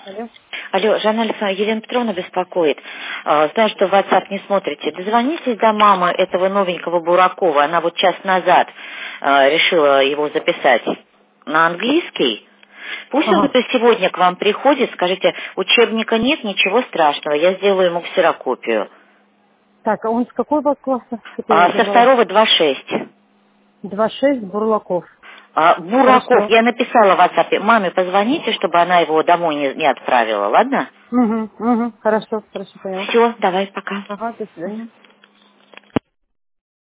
Алло. Алло, Жанна Александровна, Елена Петровна беспокоит. Знаю, что в WhatsApp не смотрите. Дозвонитесь до мамы этого новенького Буракова. Она вот час назад решила его записать на английский. Пусть он Ага. сегодня к вам приходит. Скажите, учебника нет, ничего страшного. Я сделаю ему ксерокопию. Так, а он с какой вас класса? Теперь я Со забыла. второго 2,6. 2,6 Бурлаков. Бураков, Хорошо. я написала в WhatsApp. Маме позвоните, чтобы она его домой не отправила, ладно? Угу, хорошо, поняла. Все, давай, пока. Ага, до свидания. Мгм.